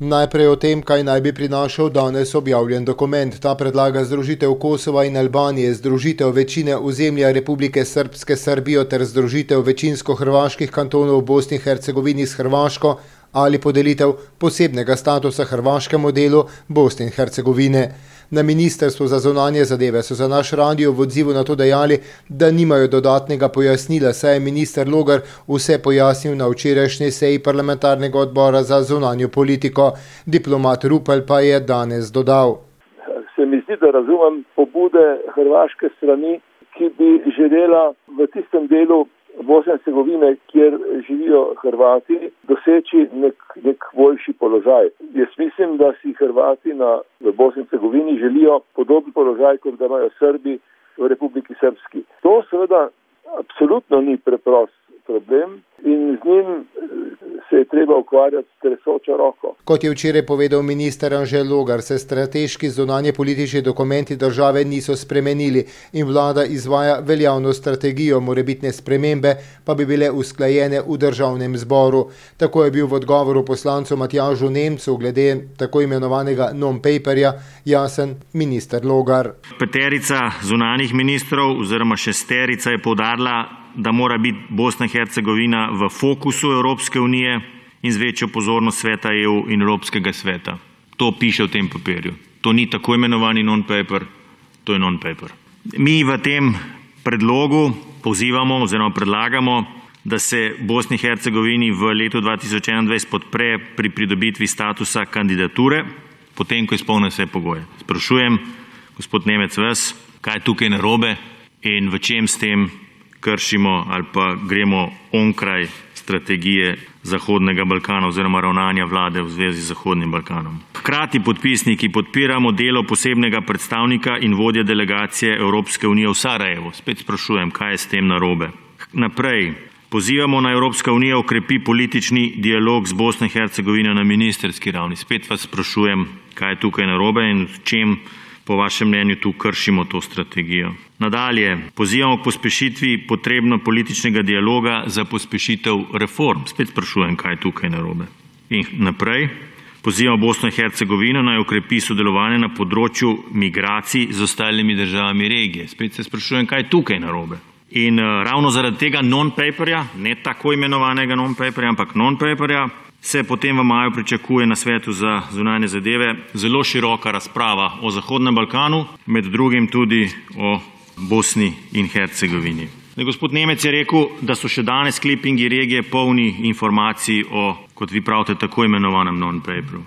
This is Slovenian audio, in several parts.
Najprej o tem, kaj naj bi prinašal danes objavljen dokument. Ta predlaga združitev Kosova in Albanije, združitev večine ozemlja Republike Srpske s Srbijo ter združitev večinsko hrvaških kantonov v Bosni in Hercegovini s Hrvaško ali podelitev posebnega statusa hrvaškemu delu Bosne in Hercegovine. Na Ministrstvu za zunanje zadeve so za naš radio v odzivu na to dejali, da nimajo dodatnega pojasnila, saj je minister Logar vse pojasnil na včerajšnji seji parlamentarnega odbora za zunanjo politiko. Diplomat Rupel pa je danes dodal. Se mi zdi, da razumem pobude hrvaške strani, ki bi želela v tistem delu Bosne in Hercegovine, kjer živijo Hrvati, doseči nek boljši položaj. Jaz mislim, da si Hrvati v Bosni in Hercegovini želijo podoben položaj, kot ga imajo Srbi v Republiki Srpski. To seveda absolutno ni preprost problem in z njim se je treba ukvarjati s tresočo roko. Kot je včeraj povedal minister Anže Logar, se strateški zunanje politični dokumenti države niso spremenili in vlada izvaja veljavno strategijo, morebitne spremembe pa bi bile usklajene v državnem zboru. Tako je bil v odgovoru poslancu Matjažu Nemcu glede tako imenovanega non-paperja jasen minister Logar. Peterica zunanjih ministrov oziroma šesterica je poudarila, da mora biti Bosna in Hercegovina v fokusu Evropske unije in z večjo pozornost Sveta EU in Evropskega sveta. To piše v tem papirju. To ni tako imenovani non-paper, to je non-paper. Mi v tem predlogu pozivamo oziroma predlagamo, da se Bosni in Hercegovini v letu 2021 podpre pri pridobitvi statusa kandidature, potem, ko izpolni vse pogoje. Sprašujem, gospod Nemec, vas, kaj je tukaj narobe in v čem s tem kršimo ali pa gremo onkraj strategije Zahodnega Balkana oziroma ravnanja vlade v zvezi z Zahodnim Balkanom. Hkrati podpisniki podpiramo delo posebnega predstavnika in vodje delegacije Evropske unije v Sarajevu. Spet sprašujem, kaj je s tem narobe. Naprej, pozivamo na Evropska unija okrepi politični dialog z Bosno in Hercegovino na ministerski ravni. Spet vas sprašujem, kaj je tukaj narobe in v čem po vašem mnenju tu kršimo to strategijo. Nadalje, pozivamo k pospešitvi potrebno političnega dialoga za pospešitev reform. Spet sprašujem, kaj je tukaj narobe. In naprej, pozivamo Bosno in Hercegovino naj okrepi sodelovanje na področju migracij z ostalimi državami regije. Spet se sprašujem, kaj je tukaj narobe. In ravno zaradi tega non-paperja, ne tako imenovanega non-paperja, ampak non-paperja, se potem v maju pričakuje na Svetu za zunanje zadeve zelo široka razprava o Zahodnem Balkanu, med drugim tudi o Bosni in Hercegovini. Gospod Nemec je rekel, da so še danes klipingi regije polni informacij o, kot vi pravite, tako imenovanem non-paperu.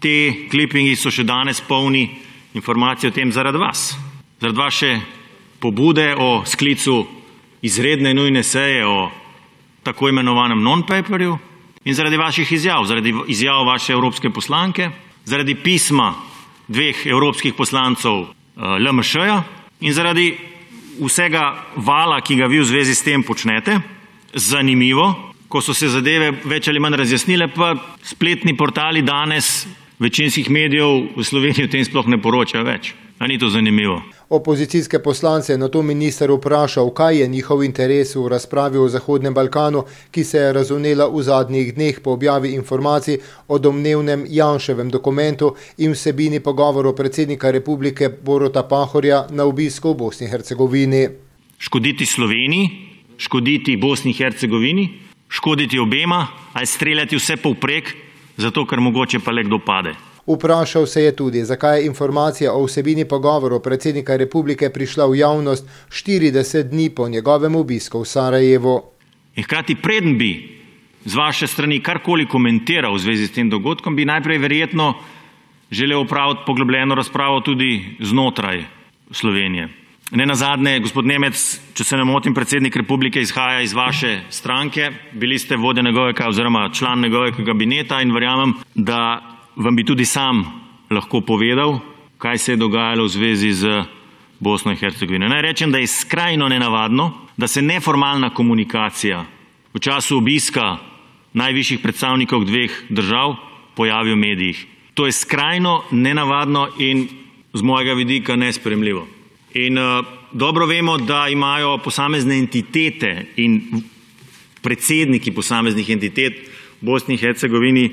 Te klipingi so še danes polni informacij o tem zaradi vas. Zaradi vaše pobude o sklicu izredne nujne seje o tako imenovanem non-paperju in zaradi vaših izjav, zaradi izjav vaše evropske poslanke, zaradi pisma dveh evropskih poslancov LMŠ-ja in zaradi vsega vala, ki ga vi v zvezi s tem počnete. Zanimivo, ko so se zadeve več ali manj razjasnile, pa spletni portali danes večinskih medijev v Sloveniji o tem sploh ne poročajo več. A ni to zanimivo? Opozicijske poslance je nato minister vprašal, kaj je njihov interes v razpravi o Zahodnem Balkanu, ki se je razvnela v zadnjih dneh po objavi informacij o domnevnem Janševem dokumentu in vsebini pogovorov predsednika republike Boruta Pahorja na obisku v Bosni in Hercegovini. Škoditi Sloveniji, škoditi Bosni in Hercegovini, škoditi obema ali streljati vse povprek, zato ker mogoče pa le kdo pade. Vprašal se je tudi, zakaj je informacija o vsebini pogovorov predsednika republike prišla v javnost 40 dni po njegovem obisku v Sarajevu. In hkrati preden bi z vaše strani karkoli komentiral v zvezi s tem dogodkom, bi najprej verjetno želel opraviti poglobljeno razpravo tudi znotraj Slovenije. Nenazadnje, gospod Nemec, če se ne motim, predsednik republike izhaja iz vaše stranke, bili ste vodja njegovega oziroma član njegovega kabineta in verjamem, da vam bi tudi sam lahko povedal, kaj se je dogajalo v zvezi z Bosno in Hercegovino. Naj rečem, da je skrajno nenavadno, da se neformalna komunikacija v času obiska najvišjih predstavnikov dveh držav pojavi v medijih. To je skrajno nenavadno in z mojega vidika nesprejemljivo. In dobro vemo, da imajo posamezne entitete in predsedniki posameznih entitet v Bosni in Hercegovini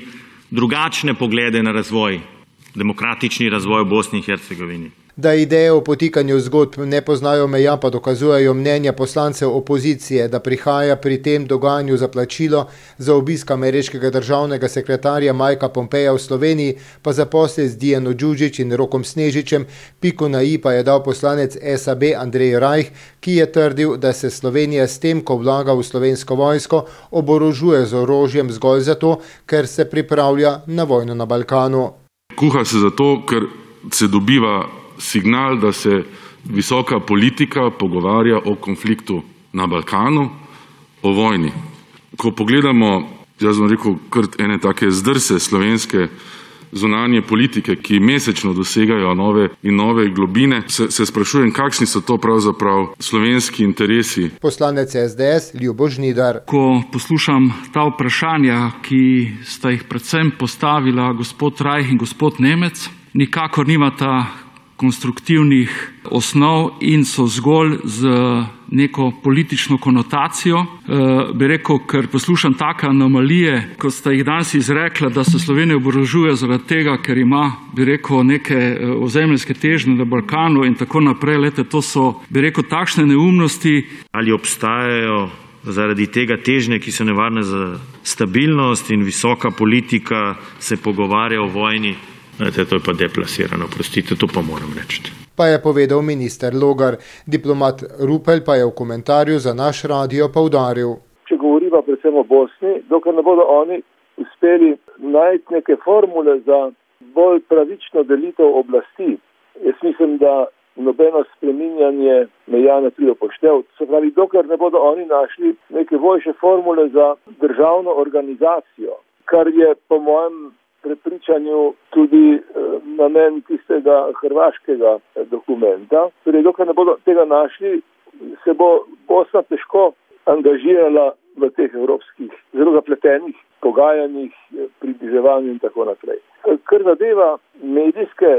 drugačne poglede na razvoj, demokratični razvoj v Bosni in Hercegovini. Da ideje o potikanju zgodb ne poznajo meja, pa dokazujejo mnenja poslancev opozicije, da prihaja pri tem dogajanju za plačilo za obisk ameriškega državnega sekretarja Mikea Pompeja v Sloveniji, pa zaposli z Dijano Đuđić in Rokom Snežičem, piko na i pa je dal poslanec SAB Andrej Rajh, ki je trdil, da se Slovenija s tem, ko vlaga v slovensko vojsko, oborožuje z orožjem zgolj zato, ker se pripravlja na vojno na Balkanu. Kuha se zato, ker se dobiva signal, da se visoka politika pogovarja o konfliktu na Balkanu, o vojni. Ko pogledamo, jaz bom rekel, kar ene take zdrse slovenske zunanje politike, ki mesečno dosegajo nove in nove globine, se sprašujem, kakšni so to pravzaprav slovenski interesi. Poslanec SDS Ljubo Žnidar. Ko poslušam ta vprašanja, ki sta jih predvsem postavila gospod Rajh in gospod Nemec, nikakor nimata konstruktivnih osnov in so zgolj z neko politično konotacijo. Bi rekel, ker poslušam take anomalije, kot sta jih danes izrekla, da se Slovenija oborožuje zaradi tega, ker ima, bi rekel, neke ozemeljske težnje na Balkanu in tako naprej. Lete, to so, bi rekel, takšne neumnosti. Ali obstajajo zaradi tega težnje, ki so nevarne za stabilnost in visoka politika se pogovarja o vojni? To je pa deplasirano, prostite, to pa moram reči. Pa je povedal minister Logar. Diplomat Rupel pa je v komentarju za naš radio poudaril. Če govoriva predvsem o Bosni, dokler ne bodo oni uspeli najti neke formule za bolj pravično delitev oblasti, jaz mislim, da nobeno spreminjanje meja ne pride v poštev. Se pravi, dokler ne bodo oni našli neke boljše formule za državno organizacijo, kar je po mojem prepričanju tudi namen tistega hrvaškega dokumenta. Torej, dokler ne bodo tega našli, se bo Bosna težko angažirala v teh evropskih zelo zapletenih pogajanjih, približevanju in tako naprej. Kar zadeva medijske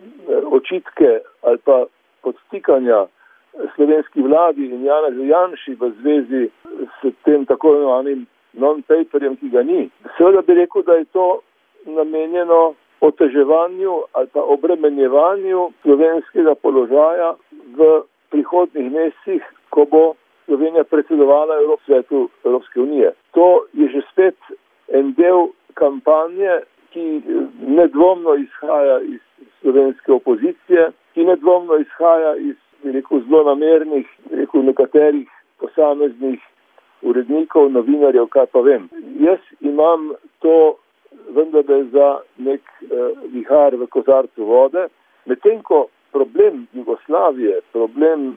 očitke ali pa podstikanja slovenski vladi in Janezu Janši v zvezi s tem tako imenovanim non-paperjem, ki ga ni. Seveda bi rekel, da je to namenjeno oteževanju ali pa obremenjevanju slovenskega položaja v prihodnjih mesecih, ko bo Slovenija predsedovala Svetu Evropske unije. To je že spet en del kampanje, ki nedvomno izhaja iz slovenske opozicije, ki nedvomno izhaja iz zlonamernih, nekaterih posameznih urednikov, novinarjev, kaj pa vem. Jaz imam to vendarle za nek vihar v kozarcu vode, medtem ko problem Jugoslavije, problem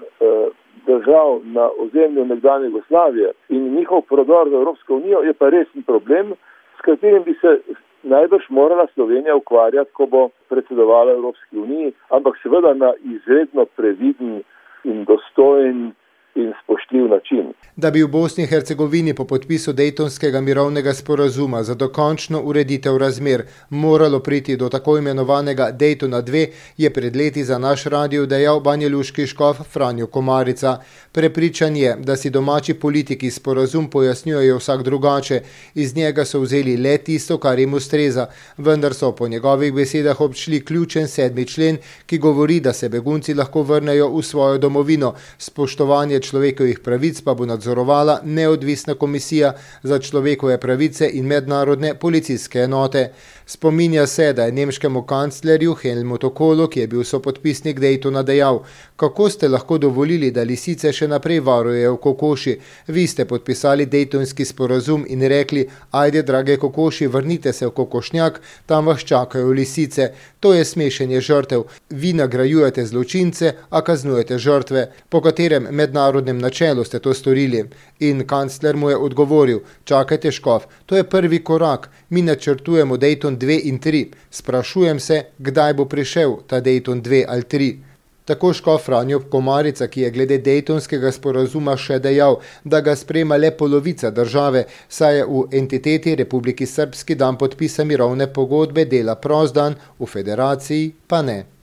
držav na ozemlju nekdanje Jugoslavije in njihov prodor v Evropsko unijo je pa resen problem, s katerim bi se najbrž morala Slovenija ukvarjati, ko bo predsedovala Evropski uniji, ampak seveda na izredno previden in dostojen in spoštljiv način. Da bi v Bosni in Hercegovini po podpisu Dejtonskega mirovnega sporazuma za dokončno ureditev razmer moralo priti do tako imenovanega Dejtona 2, je pred leti za naš radio dejal banjaluški škof Franjo Komarica. Prepričan je, da si domači politiki sporazum pojasnjujejo vsak drugače, iz njega so vzeli le tisto, kar jim ustreza, vendar so po njegovih besedah obšli ključen 7. člen, ki govori, da se begunci lahko vrnejo v svojo domovino, spoštovanje človekovih pravic pa bo nadzorovala neodvisna komisija za človekove pravice in mednarodne policijske enote. Spominja se, da je nemškemu kanclerju Helmutu Kohlu, ki je bil sopodpisnik Dejtona, dejal: "Kako ste lahko dovolili, da lisice še naprej varujejo v kokoši? Vi ste podpisali Dejtonski sporazum in rekli: ajde, drage kokoši, vrnite se v kokošnjak, tam vas čakajo lisice. To je smešenje žrtev. Vi nagrajujete zločince, a kaznujete žrtve. Po katerem mednarodnem načelu ste to storili?" In kancler mu je odgovoril: "Čakajte, škof, to je prvi korak. Mi načrtujemo Dejton 2 in 3. Sprašujem se, kdaj bo prišel ta Dejton 2 ali 3. Tako škof Franjo Komarica, ki je glede Dejtonskega sporazuma še dejal, da ga sprejema le polovica države, saj je v entiteti Republiki Srbski dan podpisa mirovne pogodbe dela prost dan, v federaciji pa ne.